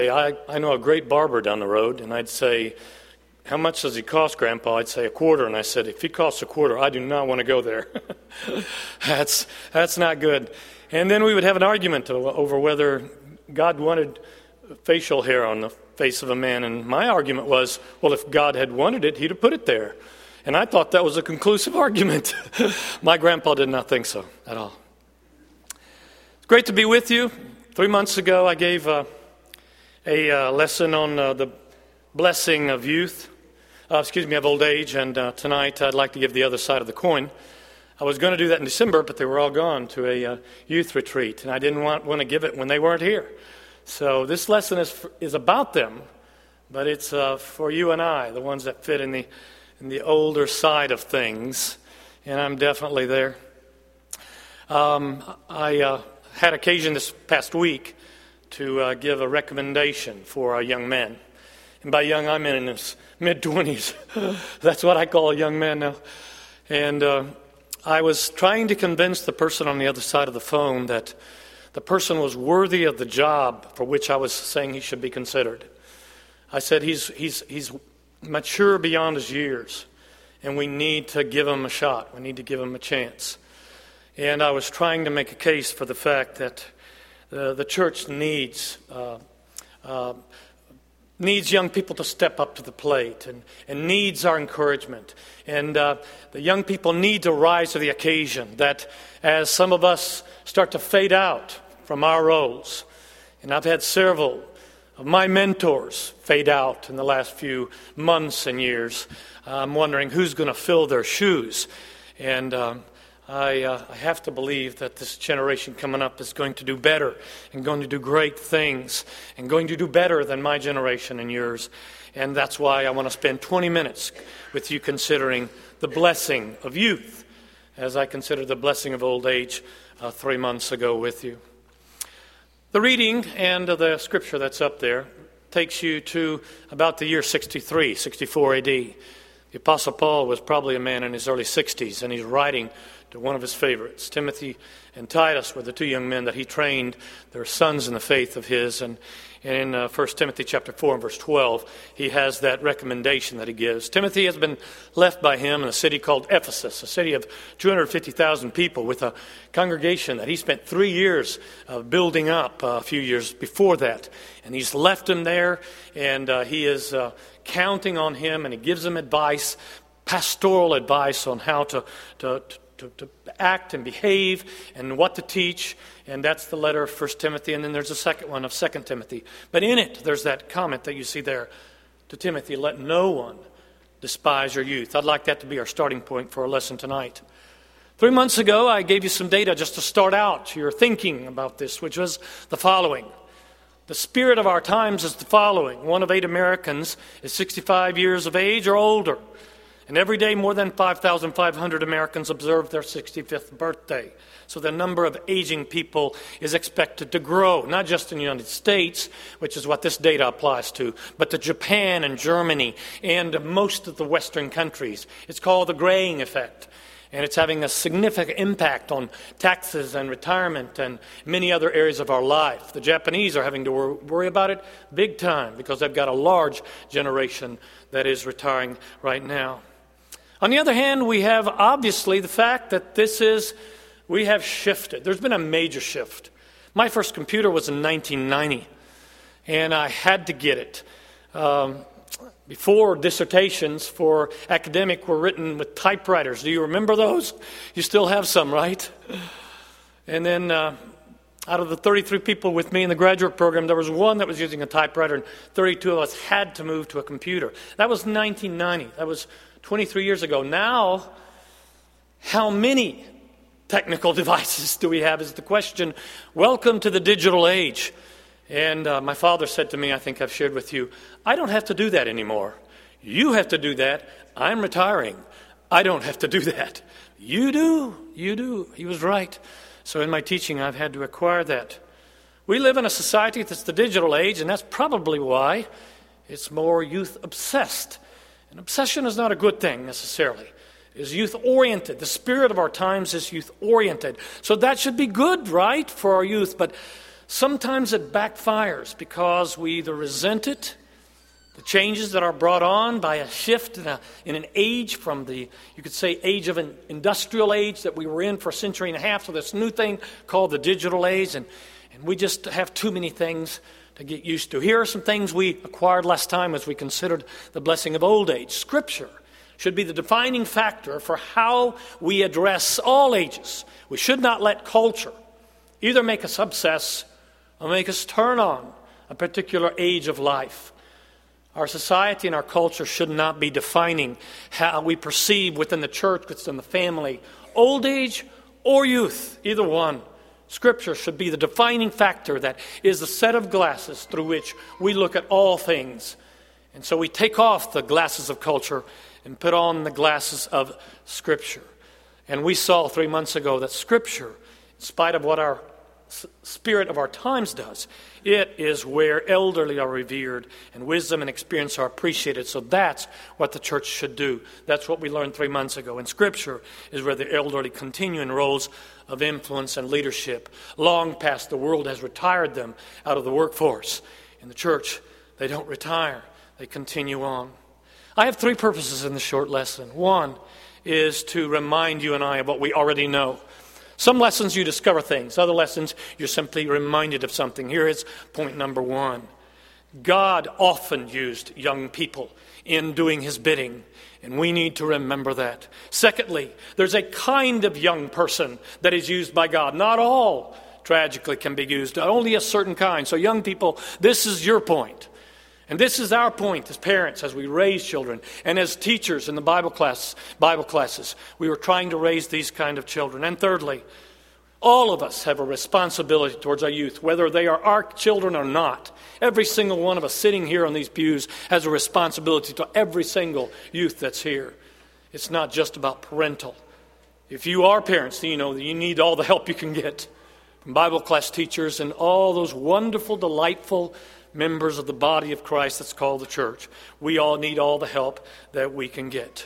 I know a great barber down the road, and I'd say, "How much does he cost, Grandpa?" I'd say, $25. And I said, "If he costs $25, I do not want to go there." That's not good. And then we would have an argument over whether God wanted facial hair on the face of a man. And my argument was, well, if God had wanted it, he'd have put it there. And I thought that was a conclusive argument. My grandpa did not think so at all. It's great to be with you. 3 months ago, I gave a lesson on the blessing of youth, of old age, and tonight I'd like to give the other side of the coin. I was going to do that in December, but they were all gone to a youth retreat, and I didn't want to give it when they weren't here. So this lesson is about them, but it's for you and I, the ones that fit in the older side of things, and I'm definitely there. I had occasion this past week to give a recommendation for a young man. And by young, I mean in his mid-20s. That's what I call a young man now. And I was trying to convince the person on the other side of the phone that the person was worthy of the job for which I was saying he should be considered. I said he's mature beyond his years, and we need to give him a shot. We need to give him a chance. And I was trying to make a case for the fact that the church needs young people to step up to the plate and needs our encouragement. And the young people need to rise to the occasion, that as some of us start to fade out from our roles, and I've had several of my mentors fade out in the last few months and years, I'm wondering who's going to fill their shoes. And I have to believe that this generation coming up is going to do better and going to do great things and going to do better than my generation and yours. And that's why I want to spend 20 minutes with you considering the blessing of youth as I considered the blessing of old age 3 months ago with you. The reading and the scripture that's up there takes you to about the year 64 AD. The Apostle Paul was probably a man in his early 60s, and he's writing to one of his favorites. Timothy and Titus were the two young men that he trained. They're sons in the faith of his. And in 1 Timothy chapter 4 and verse 12, he has that recommendation that he gives. Timothy has been left by him in a city called Ephesus, a city of 250,000 people with a congregation that he spent 3 years building up a few years before that. And he's left him there, and he is counting on him, and he gives him advice, pastoral advice on how to act and behave and what to teach. And that's the letter of 1 Timothy. And then there's a second one of 2 Timothy. But in it, there's that comment that you see there to Timothy, let no one despise your youth. I'd like that to be our starting point for our lesson tonight. 3 months ago, I gave you some data just to start out your thinking about this, which was the following. The spirit of our times is the following. 1 of 8 Americans is 65 years of age or older. And every day, more than 5,500 Americans observe their 65th birthday. So the number of aging people is expected to grow, not just in the United States, which is what this data applies to, but to Japan and Germany and most of the Western countries. It's called the graying effect. And it's having a significant impact on taxes and retirement and many other areas of our life. The Japanese are having to worry about it big time because they've got a large generation that is retiring right now. On the other hand, we have obviously the fact that we have shifted. There's been a major shift. My first computer was in 1990, and I had to get it. Before, dissertations for academic were written with typewriters. Do you remember those? You still have some, right? And then out of the 33 people with me in the graduate program, there was one that was using a typewriter, and 32 of us had to move to a computer. That was 1990. That was 23 years ago. Now, how many technical devices do we have is the question. Welcome to the digital age. And my father said to me, I think I've shared with you, I don't have to do that anymore. You have to do that. I'm retiring. I don't have to do that. You do. You do. He was right. So in my teaching, I've had to acquire that. We live in a society that's the digital age, and that's probably why it's more youth-obsessed. And obsession is not a good thing necessarily. It is youth-oriented. The spirit of our times is youth-oriented. So that should be good, right, for our youth. But Sometimes it backfires because we either resent it, the changes that are brought on by a shift in an age from the, you could say, age of an industrial age that we were in for a century and a half, to this new thing called the digital age, and we just have too many things to get used to. Here are some things we acquired last time as we considered the blessing of old age. Scripture should be the defining factor for how we address all ages. We should not let culture either make us obsess or make us turn on a particular age of life. Our society and our culture should not be defining how we perceive within the church, within the family, old age or youth, either one. Scripture should be the defining factor that is the set of glasses through which we look at all things. And so we take off the glasses of culture and put on the glasses of Scripture. And we saw 3 months ago that Scripture, in spite of what our spirit of our times does, it is where elderly are revered and wisdom and experience are appreciated. So that's what the church should do. That's what we learned 3 months ago. And Scripture is where the elderly continue in roles of influence and leadership. Long past the world has retired them out of the workforce. In the church, they don't retire. They continue on. I have 3 purposes in the short lesson. One is to remind you and I of what we already know. Some lessons you discover things. Other lessons you're simply reminded of something. Here is point number 1. God often used young people in doing His bidding, and we need to remember that. Secondly, there's a kind of young person that is used by God. Not all, tragically, can be used. Only a certain kind. So young people, this is your point. And this is our point as parents, as we raise children, and as teachers in the Bible classes. We were trying to raise these kind of children. And thirdly, all of us have a responsibility towards our youth, whether they are our children or not. Every single one of us sitting here on these pews has a responsibility to every single youth that's here. It's not just about parental. If you are parents, you know that you need all the help you can get from Bible class teachers and all those wonderful, delightful members of the body of Christ that's called the church. We all need all the help that we can get.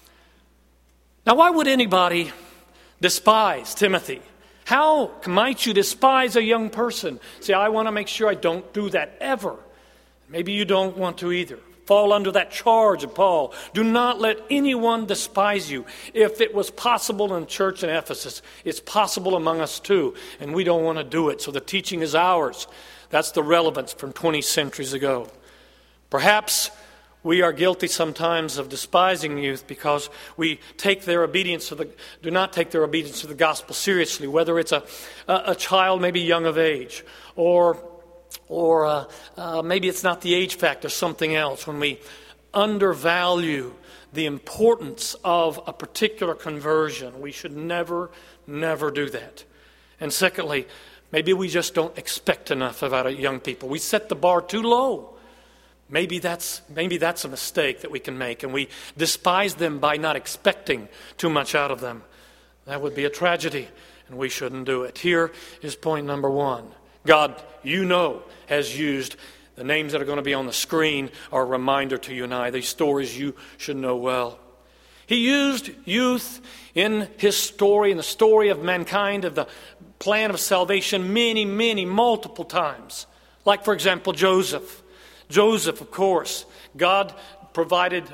Now, why would anybody despise Timothy? How might you despise a young person? See, I want to make sure I don't do that ever. Maybe you don't want to either. Fall under that charge of Paul. Do not let anyone despise you. If it was possible in the church in Ephesus, it's possible among us too, and we don't want to do it. So the teaching is ours. That's the relevance from 20 centuries ago. Perhaps we are guilty sometimes of despising youth because we take their obedience do not take their obedience to the gospel seriously, whether it's a child maybe young of age, or maybe it's not the age factor, something else. When we undervalue the importance of a particular conversion, we should never do that. And secondly, maybe we just don't expect enough of our young people. We set the bar too low. Maybe that's a mistake that we can make, and we despise them by not expecting too much out of them. That would be a tragedy, and we shouldn't do it. Here is point number 1. God, has used the names that are going to be on the screen are a reminder to you and I. These stories you should know well. He used youth in His story, in the story of mankind, of the plan of salvation, many, multiple times. Like, for example, Joseph. Joseph, of course, God provided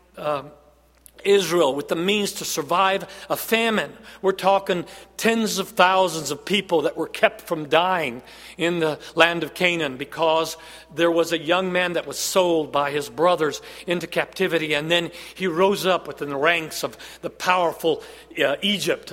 Israel with the means to survive a famine. We're talking tens of thousands of people that were kept from dying in the land of Canaan because there was a young man that was sold by his brothers into captivity, and then he rose up within the ranks of the powerful Egypt,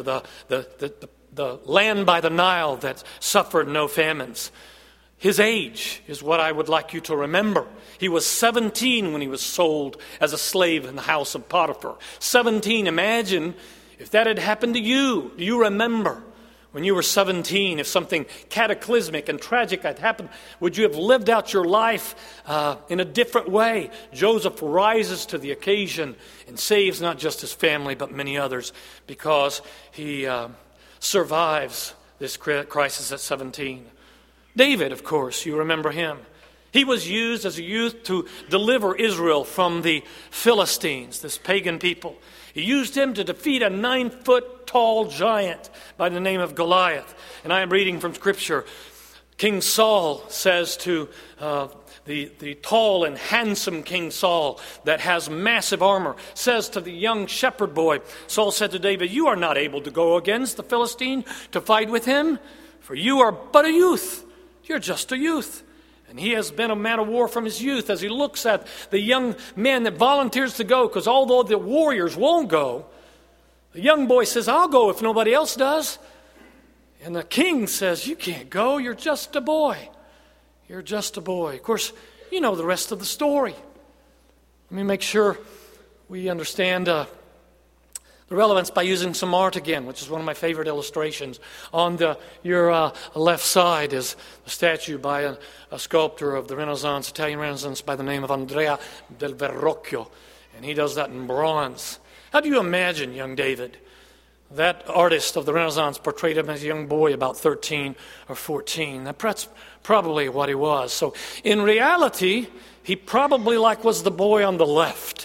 the land by the Nile that suffered no famines. His age is what I would like you to remember. He was 17 when he was sold as a slave in the house of Potiphar. 17, imagine if that had happened to you. Do you remember when you were 17, if something cataclysmic and tragic had happened? Would you have lived out your life in a different way? Joseph rises to the occasion and saves not just his family but many others because he survives this crisis at 17. David, of course, you remember him. He was used as a youth to deliver Israel from the Philistines, this pagan people. He used him to defeat a 9-foot tall giant by the name of Goliath. And I am reading from Scripture. King Saul says to the tall and handsome King Saul that has massive armor, says to the young shepherd boy, Saul said to David, "You are not able to go against the Philistine to fight with him, for you are but a youth. You're just a youth." And he has been a man of war from his youth. As he looks at the young man that volunteers to go, because although the warriors won't go, the young boy says, "I'll go if nobody else does." And the king says, "You can't go. You're just a boy. You're just a boy." Of course, you know the rest of the story. Let me make sure we understand the relevance by using some art again, which is one of my favorite illustrations. On your left side is a statue by a sculptor of the Renaissance, Italian Renaissance, by the name of Andrea del Verrocchio. And he does that in bronze. How do you imagine young David? That artist of the Renaissance portrayed him as a young boy, about 13 or 14. That's probably what he was. So in reality, he probably was the boy on the left.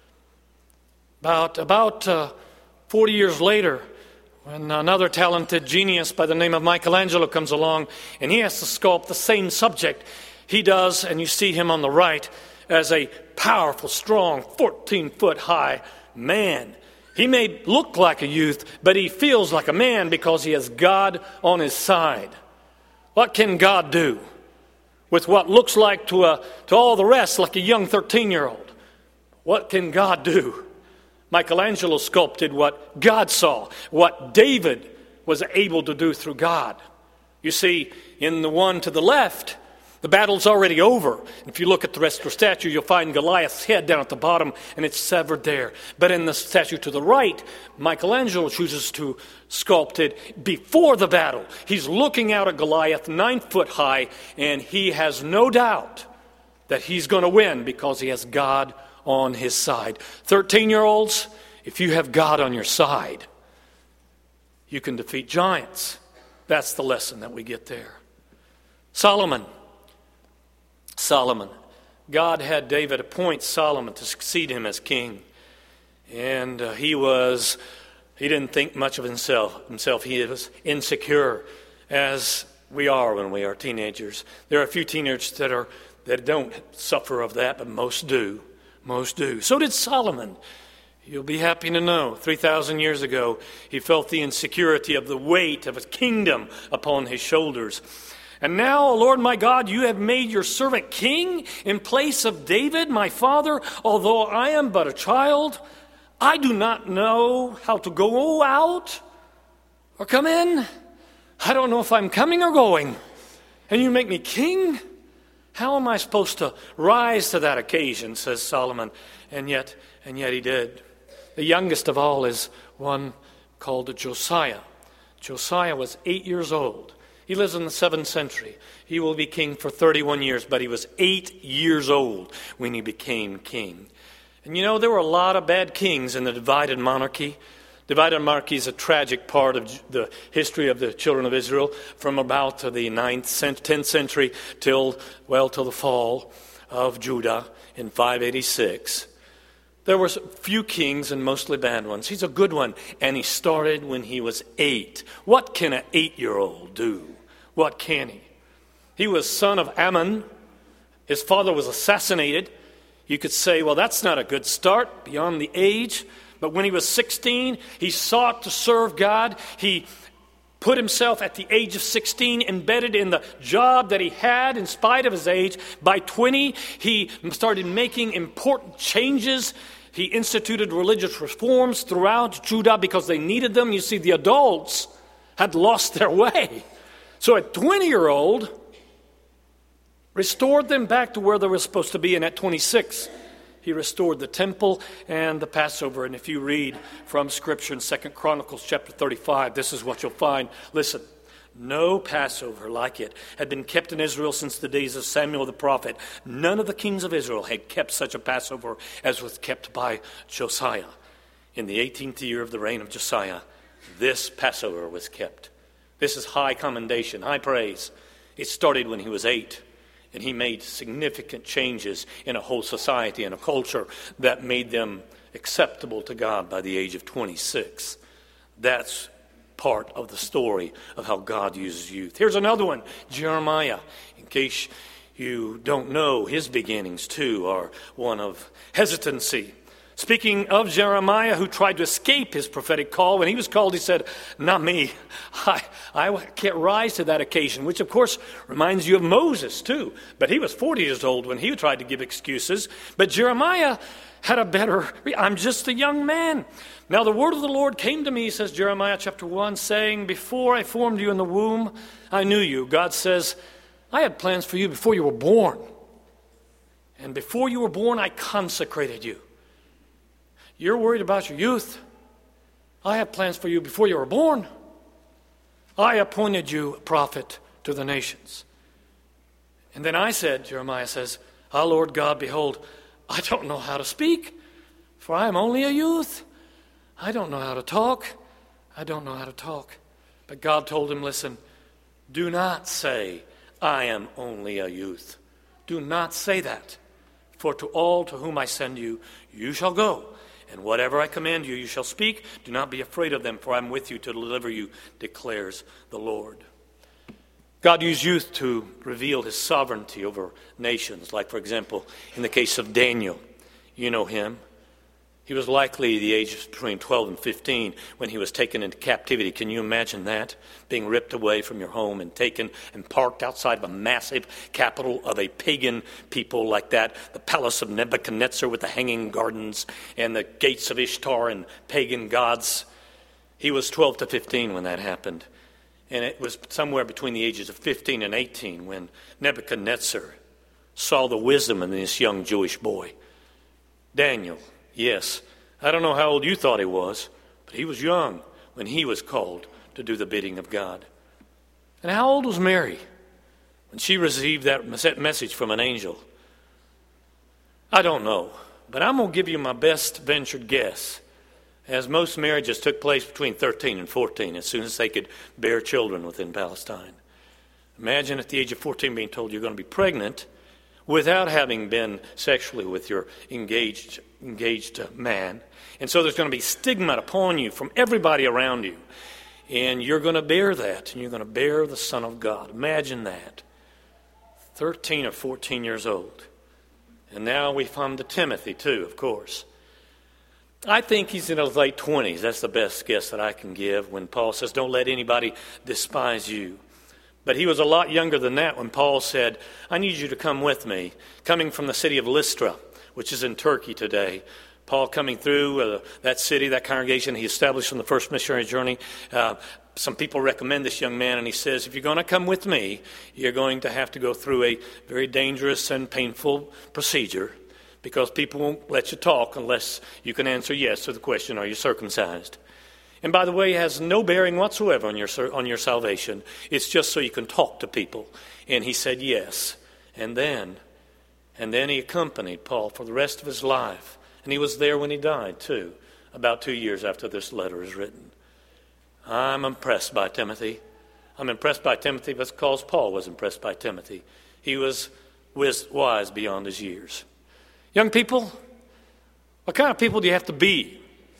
About 40 years later, when another talented genius by the name of Michelangelo comes along, and he has to sculpt the same subject, he does, and you see him on the right, as a powerful, strong, 14-foot high man. He may look like a youth, but he feels like a man because he has God on his side. What can God do with what looks like to all the rest like a young 13-year-old? What can God do? Michelangelo sculpted what God saw, what David was able to do through God. You see, in the one to the left, the battle's already over. If you look at the rest of the statue, you'll find Goliath's head down at the bottom, and it's severed there. But in the statue to the right, Michelangelo chooses to sculpt it before the battle. He's looking out at Goliath, 9 foot high, and he has no doubt that he's going to win because he has God on his side. 13-year-olds, if you have God on your side, you can defeat giants. That's the lesson that we get there. Solomon. God had David appoint Solomon to succeed him as king. And he didn't think much of himself. He was insecure, as we are when we are teenagers. There are a few teenagers that don't suffer of that, but most do. Most do. So did Solomon. You'll be happy to know, 3,000 years ago, he felt the insecurity of the weight of a kingdom upon his shoulders. And now, O Lord my God, you have made your servant king in place of David, my father. Although I am but a child, I do not know how to go out or come in. I don't know if I'm coming or going. And you make me king? How am I supposed to rise to that occasion, says Solomon. And yet he did. The youngest of all is one called Josiah. Josiah was 8 years old. He lives in the 7th century. He will be king for 31 years, but he was 8 years old when he became king. And you know, there were a lot of bad kings in the divided monarchy. Divided monarchy is a tragic part of the history of the children of Israel from about the 10th century till the fall of Judah in 586. There were few kings and mostly bad ones. He's a good one, and he started when he was 8. What can an 8-year-old do? What can he? He was son of Ammon. His father was assassinated. You could say, well, that's not a good start beyond the age. But when he was 16, he sought to serve God. He put himself at the age of 16 embedded in the job that he had in spite of his age. By 20, he started making important changes. He instituted religious reforms throughout Judah because they needed them. You see, the adults had lost their way. So a 20-year-old restored them back to where they were supposed to be. And at 26, he restored the temple and the Passover. And if you read from Scripture in 2 Chronicles chapter 35, this is what you'll find. Listen, no Passover like it had been kept in Israel since the days of Samuel the prophet. None of the kings of Israel had kept such a Passover as was kept by Josiah. In the 18th year of the reign of Josiah, this Passover was kept. This is high commendation, high praise. It started when he was 8. And he made significant changes in a whole society and a culture that made them acceptable to God by the age of 26. That's part of the story of how God uses youth. Here's another one, Jeremiah. In case you don't know, his beginnings too are one of hesitancy. Speaking of Jeremiah, who tried to escape his prophetic call, when he was called, he said, "Not me. I can't rise to that occasion," which, of course, reminds you of Moses, too. But he was 40 years old when he tried to give excuses. But Jeremiah had a better, "I'm just a young man. Now the word of the Lord came to me," says Jeremiah chapter 1, saying, "Before I formed you in the womb, I knew you." God says, "I had plans for you before you were born. And before you were born, I consecrated you." You're worried about your youth. I have plans for you before you were born. I appointed you a prophet to the nations. And then I said, Jeremiah says, "Ah, Lord God, behold, I don't know how to speak, for I am only a youth. I don't know how to talk. I don't know how to talk." But God told him, "Listen, do not say, 'I am only a youth.' Do not say that. For to all to whom I send you, you shall go. And whatever I command you, you shall speak. Do not be afraid of them, for I am with you to deliver you, declares the Lord." God used youth to reveal his sovereignty over nations. Like, for example, in the case of Daniel. You know him. He was likely the age of between 12 and 15 when he was taken into captivity. Can you imagine that? Being ripped away from your home and taken and parked outside of a massive capital of a pagan people like that. The palace of Nebuchadnezzar with the hanging gardens and the gates of Ishtar and pagan gods. He was 12 to 15 when that happened. And it was somewhere between the ages of 15 and 18 when Nebuchadnezzar saw the wisdom in this young Jewish boy. Daniel. Yes, I don't know how old you thought he was, but he was young when he was called to do the bidding of God. And how old was Mary when she received that message from an angel? I don't know, but I'm going to give you my best ventured guess, as most marriages took place between 13 and 14, as soon as they could bear children within Palestine. Imagine at the age of 14 being told you're going to be pregnant without having been sexually with your engaged man. And so there's going to be stigma upon you from everybody around you. And you're going to bear that, and you're going to bear the Son of God. Imagine that. 13 or 14 years old. And now we come to Timothy too, of course. I think he's in his late 20s. That's the best guess that I can give when Paul says, "Don't let anybody despise you." But he was a lot younger than that when Paul said, "I need you to come with me," coming from the city of Lystra, which is in Turkey today. Paul coming through that city, that congregation he established on the first missionary journey. Some people recommend this young man, and he says, "If you're going to come with me, you're going to have to go through a very dangerous and painful procedure, because people won't let you talk unless you can answer yes to the question, 'Are you circumcised?'" And by the way, it has no bearing whatsoever on your salvation. It's just so you can talk to people. And he said yes. And then he accompanied Paul for the rest of his life. And he was there when he died, too, about 2 years after this letter is written. I'm impressed by Timothy. I'm impressed by Timothy because Paul was impressed by Timothy. He was wise beyond his years. Young people, what kind of people do you have to be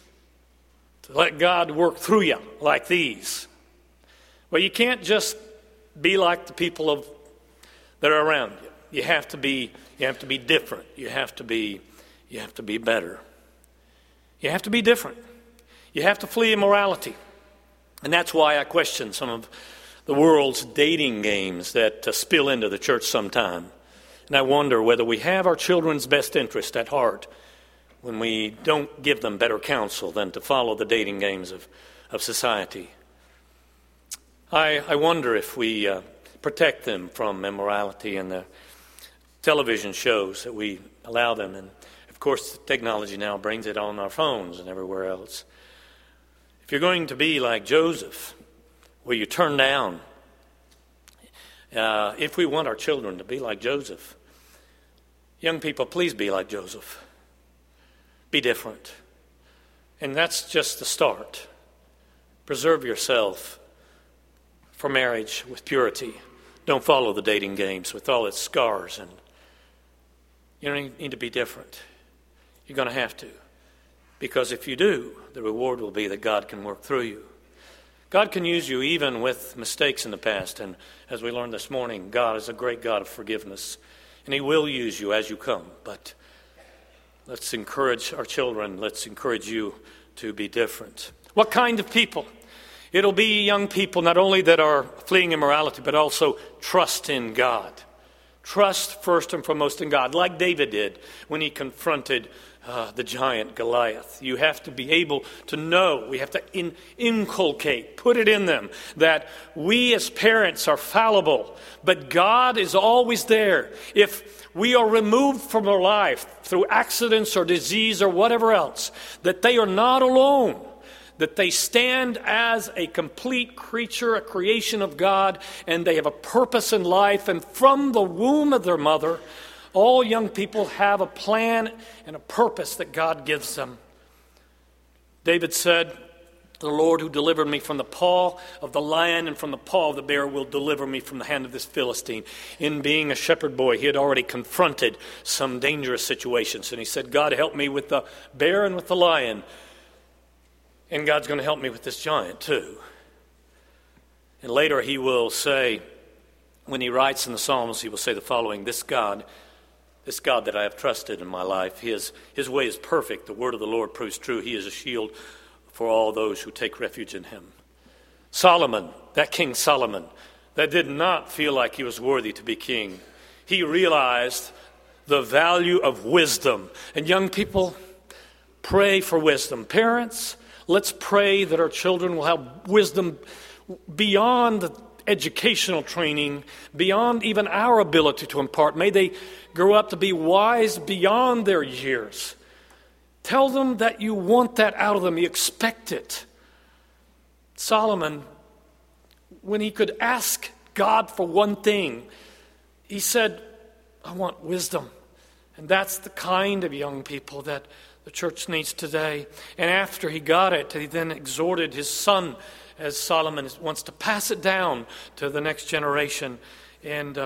to let God work through you like these? Well, you can't just be like the people that are around you. You have to be different. You have to be better. You have to be different. You have to flee immorality. And that's why I question some of the world's dating games that spill into the church sometime. And I wonder whether we have our children's best interest at heart when we don't give them better counsel than to follow the dating games of society. I wonder if we protect them from immorality and the television shows that we allow them. And, of course, the technology now brings it on our phones and everywhere else. If you're going to be like Joseph, will you turn down? If we want our children to be like Joseph, young people, please be like Joseph. Be different. And that's just the start. Preserve yourself for marriage with purity. Don't follow the dating games with all its scars. And you need to be different. You're going to have to. Because if you do, the reward will be that God can work through you. God can use you even with mistakes in the past. And as we learned this morning, God is a great God of forgiveness. And He will use you as you come. But let's encourage our children. Let's encourage you to be different. What kind of people? It'll be young people not only that are fleeing immorality, but also trust in God. Trust first and foremost in God, like David did when he confronted the giant Goliath. You have to be able to know, we have to inculcate, put it in them, that we as parents are fallible, but God is always there. If we are removed from our life through accidents or disease or whatever else, that they are not alone, that they stand as a complete creature, a creation of God, and they have a purpose in life, and from the womb of their mother, all young people have a plan and a purpose that God gives them. David said, "The Lord who delivered me from the paw of the lion and from the paw of the bear will deliver me from the hand of this Philistine." In being a shepherd boy, he had already confronted some dangerous situations. And he said, "God, help me with the bear and with the lion. And God's going to help me with this giant too." And later he will say, when he writes in the Psalms, he will say the following: This God that I have trusted in my life, his way is perfect. The word of the Lord proves true. He is a shield for all those who take refuge in him. Solomon, that King Solomon, that did not feel like he was worthy to be king. He realized the value of wisdom. And young people, pray for wisdom. Parents, let's pray that our children will have wisdom beyond the educational training, beyond even our ability to impart. May they grow up to be wise beyond their years. Tell them that you want that out of them. You expect it. Solomon, when he could ask God for one thing, he said, "I want wisdom." And that's the kind of young people that the church needs today. And after he got it, he then exhorted his son, as Solomon wants to pass it down to the next generation. And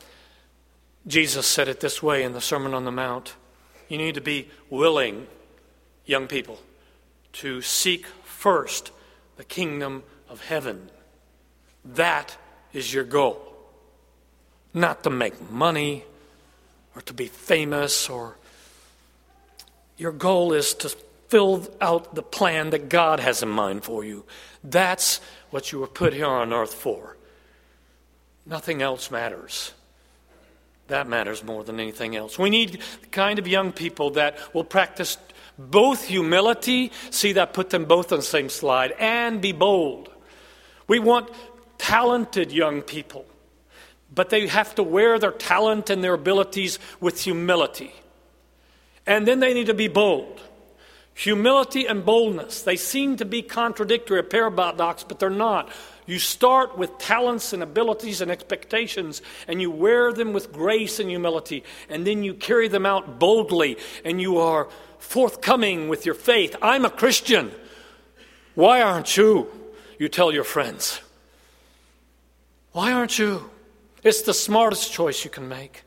Jesus said it this way in the Sermon on the Mount: you need to be willing, young people, to seek first the kingdom of heaven. That is your goal. Not to make money or to be famous, or your goal is to fill out the plan that God has in mind for you. That's what you were put here on earth for. Nothing else matters. That matters more than anything else. We need the kind of young people that will practice both humility, see that, put them both on the same slide, and be bold. We want talented young people, but they have to wear their talent and their abilities with humility. And then they need to be bold. Humility and boldness, they seem to be contradictory, a paradox, but they're not. You start with talents and abilities and expectations, and you wear them with grace and humility, and then you carry them out boldly, and you are forthcoming with your faith. I'm a Christian. Why aren't you? You tell your friends. Why aren't you? It's the smartest choice you can make.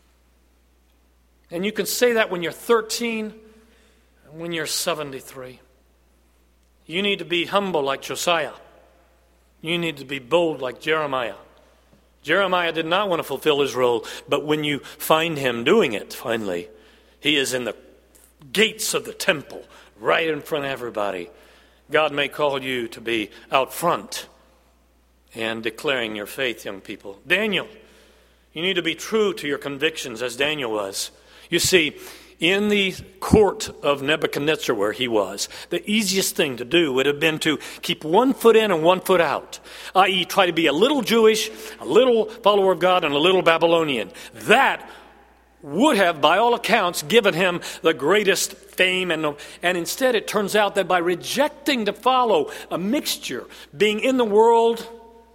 And you can say that when you're 13 and when you're 73. You need to be humble like Josiah. You need to be bold like Jeremiah. Jeremiah did not want to fulfill his role, but when you find him doing it, finally, he is in the gates of the temple, right in front of everybody. God may call you to be out front and declaring your faith, young people. Daniel, you need to be true to your convictions as Daniel was. You see, in the court of Nebuchadnezzar where he was, the easiest thing to do would have been to keep one foot in and one foot out, i.e. try to be a little Jewish, a little follower of God, and a little Babylonian. That would have, by all accounts, given him the greatest fame. And instead it turns out that by rejecting to follow a mixture, being in the world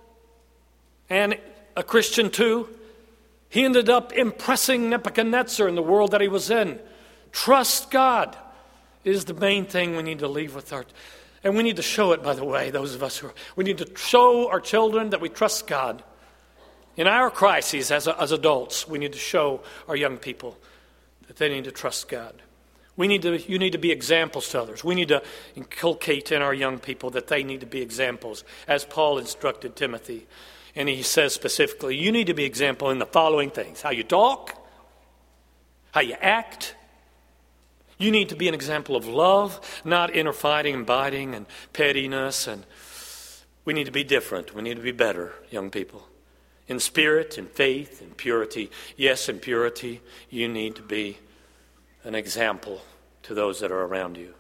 and a Christian too, he ended up impressing Nebuchadnezzar in the world that he was in. Trust God is the main thing we need to leave with our... And we need to show it, by the way, those of us who are... We need to show our children that we trust God. In our crises as adults, we need to show our young people that they need to trust God. You need to be examples to others. We need to inculcate in our young people that they need to be examples, as Paul instructed Timothy. And he says specifically, you need to be example in the following things: how you talk, how you act. You need to be an example of love, not infighting and biting and pettiness. And we need to be different. We need to be better, young people. In spirit, in faith, in purity. Yes, in purity, you need to be an example to those that are around you.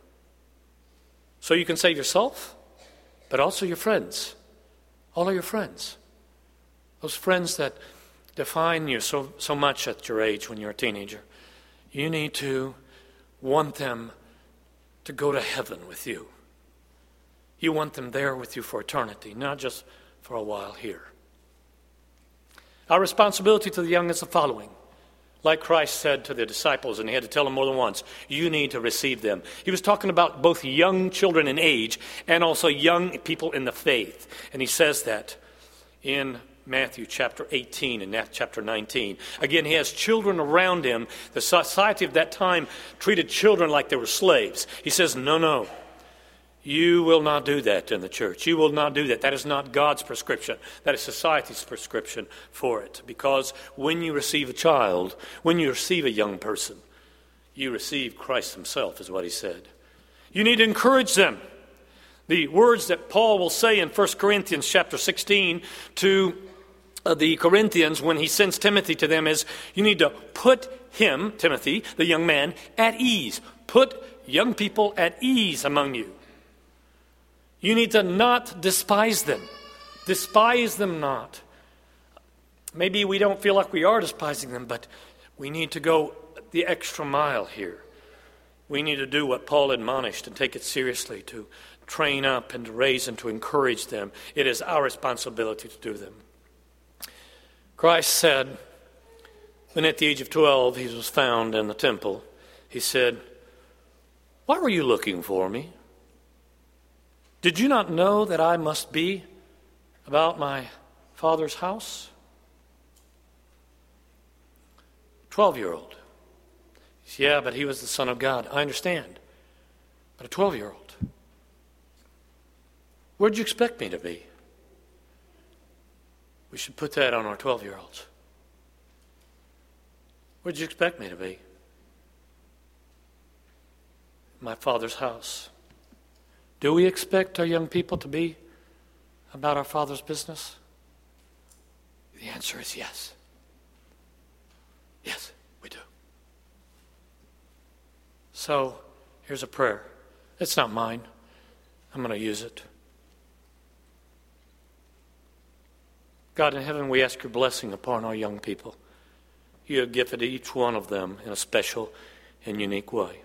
So you can save yourself, but also your friends. All of your friends. Those friends that define you so much at your age when you're a teenager. You need to want them to go to heaven with you. You want them there with you for eternity, not just for a while here. Our responsibility to the young is the following. Like Christ said to the disciples, and he had to tell them more than once, you need to receive them. He was talking about both young children in age and also young people in the faith. And he says that in Matthew chapter 18 and chapter 19. Again, he has children around him. The society of that time treated children like they were slaves. He says, no. You will not do that in the church. You will not do that. That is not God's prescription. That is society's prescription for it. Because when you receive a child, when you receive a young person, you receive Christ himself, is what he said. You need to encourage them. The words that Paul will say in 1 Corinthians chapter 16 to the Corinthians when he sends Timothy to them is, you need to put him, Timothy, the young man, at ease. Put young people at ease among you. You need to not despise them. Despise them not. Maybe we don't feel like we are despising them, but we need to go the extra mile here. We need to do what Paul admonished and take it seriously, to train up and to raise and to encourage them. It is our responsibility to do them. Christ said, when at the age of 12 he was found in the temple, he said, why were you looking for me? Did you not know that I must be about my Father's house? 12-year-old. Yeah, but he was the Son of God. I understand. But a 12-year-old. Where'd you expect me to be? We should put that on our 12-year-olds. Where'd you expect me to be? My Father's house. Do we expect our young people to be about our Father's business? The answer is yes. Yes, we do. So, here's a prayer. It's not mine. I'm going to use it. God in heaven, we ask your blessing upon our young people. You have gifted each one of them in a special and unique way.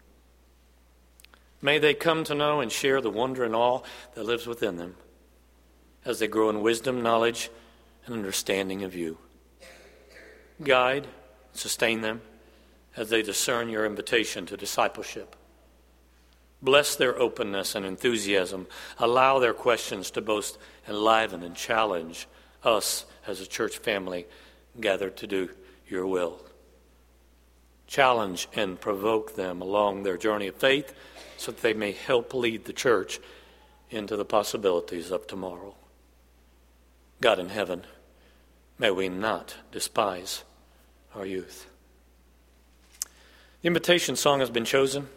May they come to know and share the wonder and awe that lives within them as they grow in wisdom, knowledge, and understanding of you. Guide, sustain them as they discern your invitation to discipleship. Bless their openness and enthusiasm. Allow their questions to both enliven and challenge us as a church family gathered to do your will. Challenge and provoke them along their journey of faith so that they may help lead the church into the possibilities of tomorrow. God in heaven, may we not despise our youth. The invitation song has been chosen.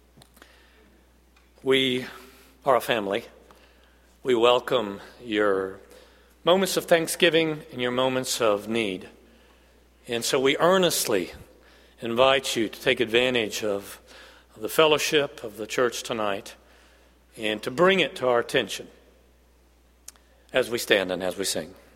We are a family. We welcome your moments of thanksgiving and your moments of need. And so we earnestly invite you to take advantage of the fellowship of the church tonight and to bring it to our attention as we stand and as we sing.